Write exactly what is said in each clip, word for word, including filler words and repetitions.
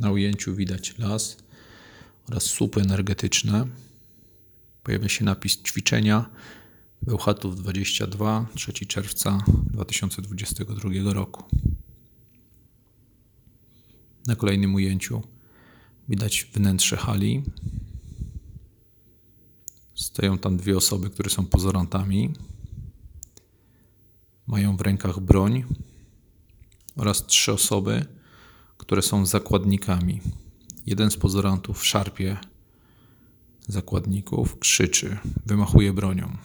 Na ujęciu widać las oraz słupy energetyczne. Pojawia się napis ćwiczenia Bełchatów dwadzieścia dwa, trzeciego czerwca dwa tysiące dwudziestego drugiego roku. Na kolejnym ujęciu widać wnętrze hali. Stoją tam dwie osoby, które są pozorantami. Mają w rękach broń oraz trzy osoby, które są zakładnikami. Jeden z pozorantów szarpie zakładników, krzyczy, wymachuje bronią.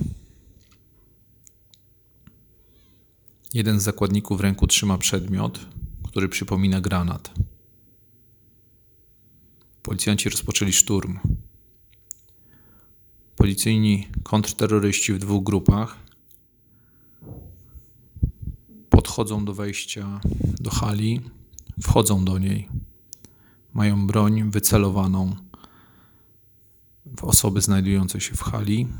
Jeden z zakładników w ręku trzyma przedmiot, który przypomina granat. Policjanci rozpoczęli szturm. Policyjni kontrterroryści w dwóch grupach podchodzą do wejścia do hali, wchodzą do niej. Mają broń wycelowaną w osoby znajdujące się w hali.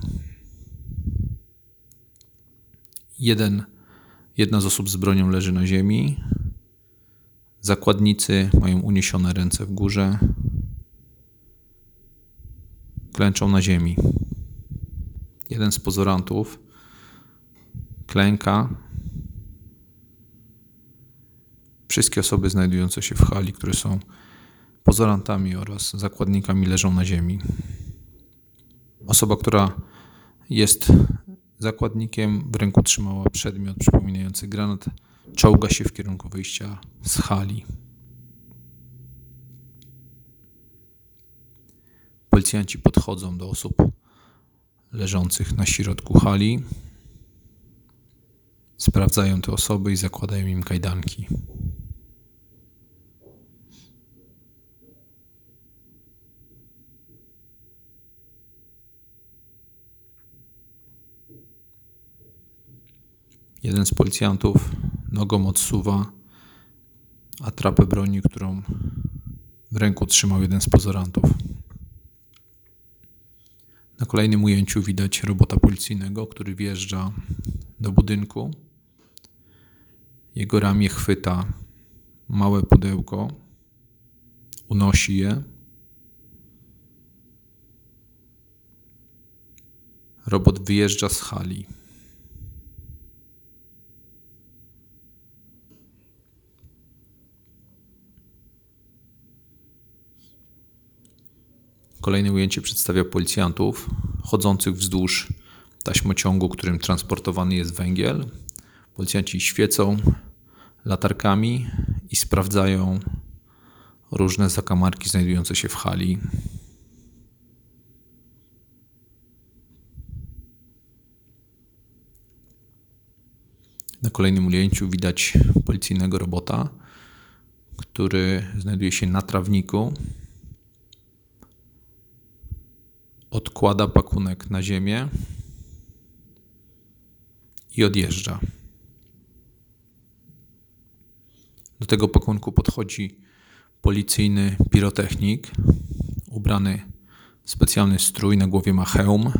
Jeden, jedna z osób z bronią leży na ziemi. Zakładnicy mają uniesione ręce w górze. Klęczą na ziemi. Jeden z pozorantów klęka. Wszystkie osoby znajdujące się w hali, które są pozorantami oraz zakładnikami, leżą na ziemi. Osoba, która jest zakładnikiem, w ręku trzymała przedmiot przypominający granat, czołga się w kierunku wyjścia z hali. Policjanci podchodzą do osób leżących na środku hali, sprawdzają te osoby i zakładają im kajdanki. Jeden z policjantów nogą odsuwa atrapę broni, którą w ręku trzymał jeden z pozorantów. Na kolejnym ujęciu widać robota policyjnego, który wjeżdża do budynku. Jego ramię chwyta małe pudełko, unosi je. Robot wyjeżdża z hali. Kolejne ujęcie przedstawia policjantów chodzących wzdłuż taśmociągu, którym transportowany jest węgiel. Policjanci świecą latarkami i sprawdzają różne zakamarki znajdujące się w hali. Na kolejnym ujęciu widać policyjnego robota, który znajduje się na trawniku. Odkłada pakunek na ziemię i odjeżdża. Do tego pakunku podchodzi policyjny pirotechnik, ubrany w specjalny strój, na głowie ma hełm.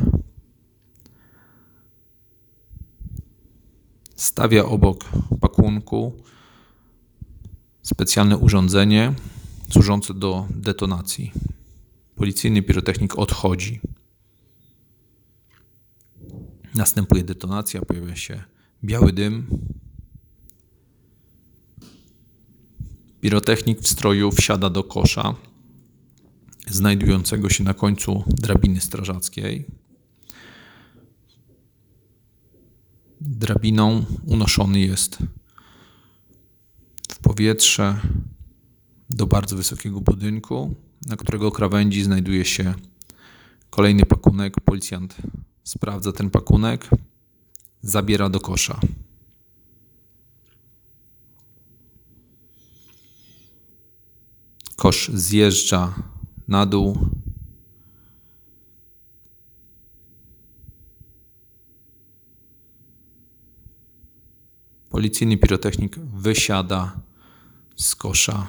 Stawia obok pakunku specjalne urządzenie służące do detonacji. Policyjny pirotechnik odchodzi. Następuje detonacja, pojawia się biały dym. Pirotechnik w stroju wsiada do kosza znajdującego się na końcu drabiny strażackiej. Drabiną unoszony jest w powietrze do bardzo wysokiego budynku, na którego krawędzi znajduje się kolejny pakunek. Policjant sprawdza ten pakunek, zabiera do kosza. Kosz zjeżdża na dół. Policyjny pirotechnik wysiada z kosza.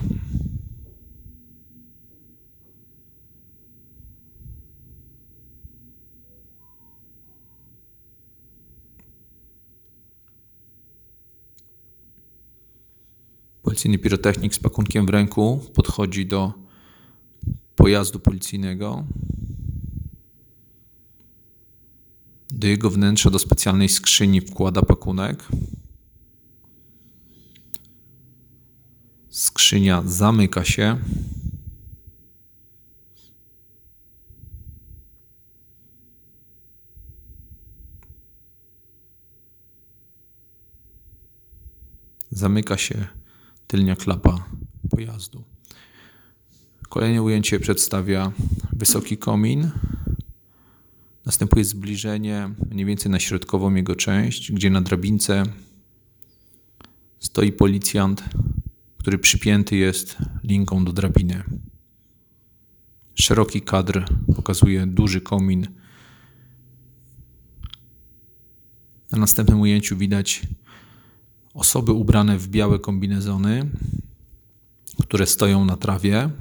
Policyjny pirotechnik z pakunkiem w ręku podchodzi do pojazdu policyjnego, do jego wnętrza, do specjalnej skrzyni wkłada pakunek. Skrzynia zamyka się. Zamyka się tylnia klapa pojazdu. Kolejne ujęcie przedstawia wysoki komin. Następuje zbliżenie mniej więcej na środkową jego część, gdzie na drabince stoi policjant, który przypięty jest linką do drabiny. Szeroki kadr pokazuje duży komin. Na następnym ujęciu widać osoby ubrane w białe kombinezony, które stoją na trawie.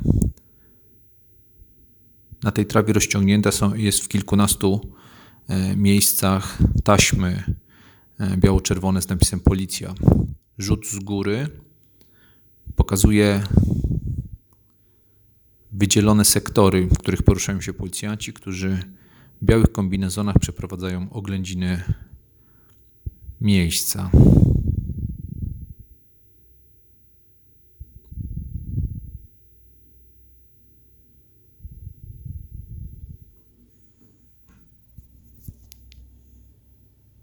Na tej trawie rozciągnięte są, jest w kilkunastu e, miejscach taśmy e, biało-czerwone z napisem policja. Rzut z góry pokazuje wydzielone sektory, w których poruszają się policjanci, którzy w białych kombinezonach przeprowadzają oględziny miejsca.